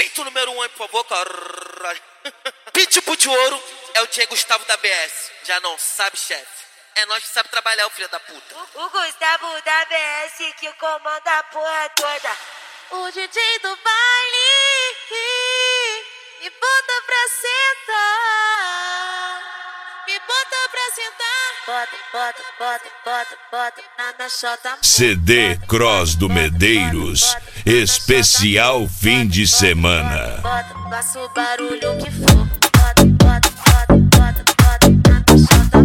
Feito número 1 aí, por favor, caralho. Pitbull de ouro é o DJ Gustavo da BS. Já não sabe, chefe? É nós que sabe trabalhar, o filho da puta. O Gustavo da BS que comanda a porra toda. O DJ do baile me bota pra sentar. Me bota pra sentar. Bota na chota. CD Cross do Medeiros, especial fim de semana. Faça o barulho que for. Bota na chota.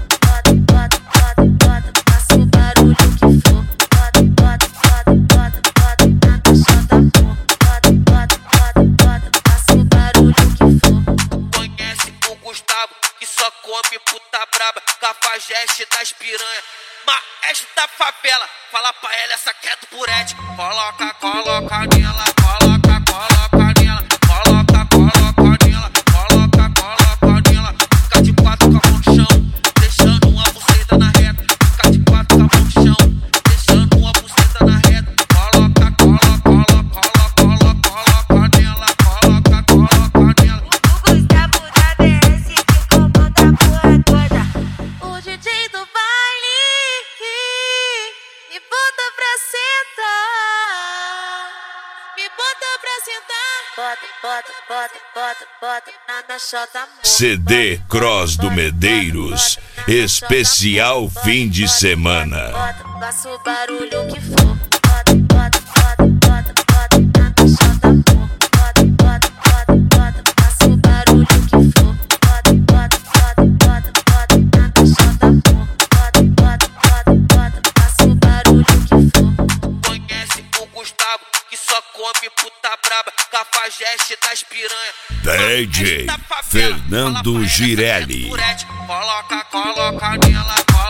Faça o barulho que for. Bota na chota. Faça o barulho que for. Conhece o Gustavo que só come puta braba, cafajeste das piranha, maestro da favela. Fala pra ela, essa que é do Purete. Coloca nela, coloca nela, coloca nela, coloca nela. Fica de quatro com a mão no chão, deixando uma buceta na reta. Fica de quatro com a mão no chão, deixando uma buceta na reta. Coloca nela, coloca nela. O Gustavo da BS que comanda a porra toda. O DJ do baile me bota pra sentar. Me bota pra sentar. Bota na chota. CD Cross do Medeiros, especial fim de semana. Faça o barulho que for. Bota na chota. Faça o barulho que for. Bota na chota. Faça o barulho que for. Conhece o Gustavo que só come puta braba, cafajeste das piranha. DJ Fernando Girelli. Coloca nela,